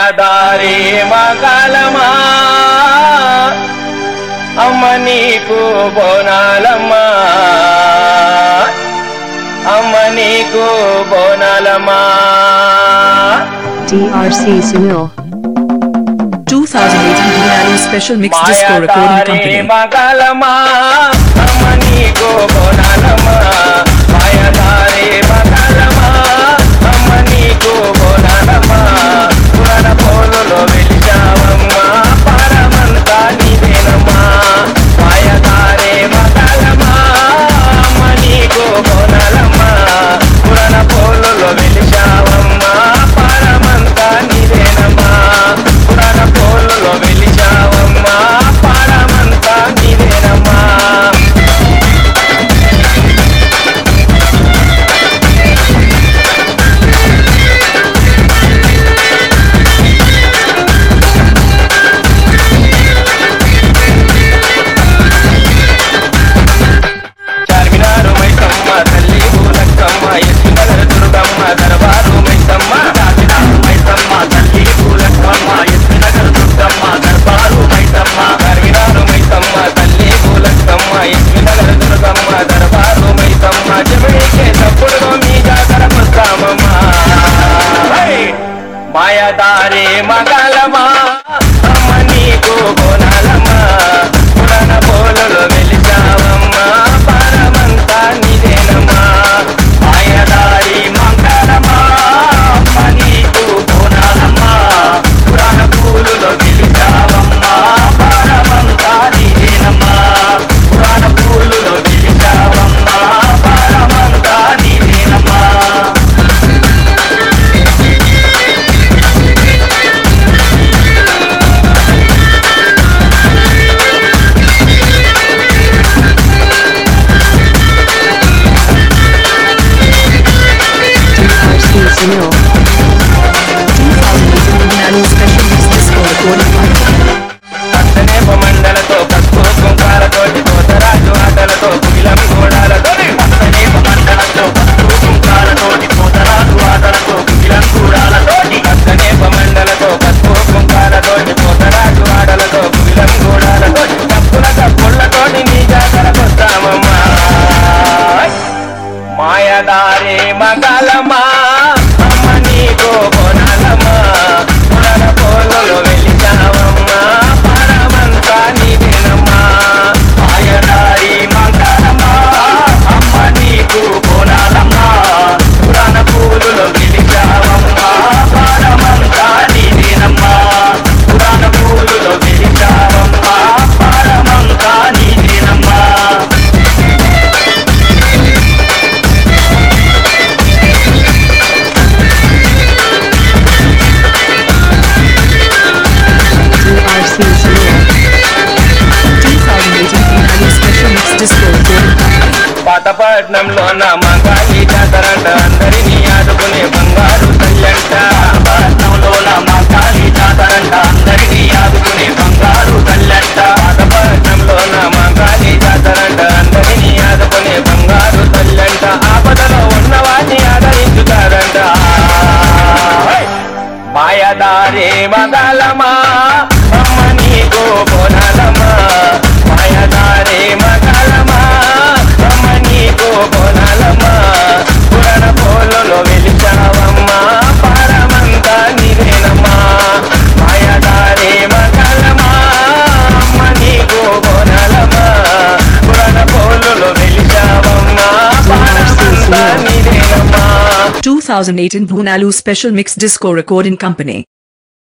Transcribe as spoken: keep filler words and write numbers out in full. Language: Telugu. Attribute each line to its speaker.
Speaker 1: మాయదారి మగలమా అమ్మ నీకు బోనాలమ్మా అమ్మ నీకు బోనాలమ్మా.
Speaker 2: D R C Sunil
Speaker 3: twenty eighteen Vinali Special Mix Disco Recording Company.
Speaker 1: మగలమా అమ్మ నీకు బోనాలమ్మా మాయదారి మగలమా అమ్మ నీకు బోనాలమ్మా పురాణ పోలులో వెలిచావమ్మా పరమంతా నీదేనమ్మా మాయదారి మగలమా అమ్మ నీకు బోనాలమ్మా పురాణ పోలులో వెలిచావమ్మా పరమంతా నీదేనమ్మా పురాణ పోలులో వెలిచావమ్మా పరమంతా నీదేనమ్మా. చార్మినారు మైసమ్మ తల్లి పూలక్కమ్మ ఎస్మినగర దుర్గమ్మ దర్బారు మైసమ్మ చార్మినారు మైసమ్మ తల్లి పూలక్కమ్మ ఎస్మినగర దుర్గమ్మ దర్బారు మైసమ్మ చార్మినారు మైసమ్మ తల్లి పూలక్కమ్మ ఎస్మినగర దుర్గమ్మ దర్బారు మైసమ్మ జమిడికే తప్పుడు మీ జాతరకొస్తామమ్మ మాయదారి మగలమా అమ్మ నీకు బోనాలమ్మా పురాణ పోలులో వెలిచావమ్మా పరమంతా నీదేనమ్మా మాయదారి మంగళమా అమ్మ నీకు బోనాలమ్మా పురాణ పూలులో వెలిచావమ్మా పరమంతా నీదేనమ్మా పురాణ పూలులో వెలిచావమ్మా పరమంతా నీదేనమ్మా.
Speaker 2: D R C Sunil
Speaker 3: twenty eighteen Vinali Special Mix Disco Recording Company.
Speaker 1: పచ్చనే మండలతో పసుపు కుంకాలతోటి పోతరాజు ఆటలతో కుమిలం గోడాలతో పచ్చనే మండలతో పసుపు కుంకాలతోటి పోతరాజు ఆటలతో కుమిలం గోడాలతోటి పచ్చనే మండలతో పసుపు కుంకాలతోటి పోతరాజు ఆటలతో కుమిలం గోడాలతోటి తప్పుల తప్పులతోటి నీ జాతరకొస్తామమ్మా మాయదారి మగలమా అమ్మ నీకు బోనాలమ్మా పురాణ పోలులో వెలిచావమ్మా పరమంతా నీదేనమ్మా మాయదారి మగలమా అమ్మ నీకు బోనాలమ్మా పురాణ పూలులో వెలిచావమ్మా పరమంతా నీదేనమ్మా పురాణ పూలులో వెలిచావమ్మా పరమంతా నీదేనమ్మా.
Speaker 2: D R C Sunil
Speaker 3: twenty eighteen Vinali Special Mix Disco Recording Company.
Speaker 1: పాతపట్నంలో నా మగాలి జాతరంట అందరినీ ఆదుకునే బంగారు తల్లంట పాతపట్నంలో నా మగాలి జాతరంట అందరినీ ఆదుకునే బంగారు తల్లంట పాతపట్నంలో నా మగాలి జాతరంట అందరినీ ఆదుకునే బంగారు తల్లంట ఆపదలో ఉన్నవాడిని ఆదరించుతారంట మాయదారి మగలమా అమ్మ నీకు బోనాలమ్మా మాయదారి మగలమా అమ్మ నీకు బోనాలమ్మా పురాణ పోలులో వెలిచావమ్మా పరమంతా నీదేనమ్మా మాయదారి మగలమా అమ్మ నీకు బోనాలమ్మా పురాణ పోలులో వెలిచావమ్మా పరమంతా నీదేనమ్మా.
Speaker 3: twenty eighteen Vinali Special Mix Disco Recording Company.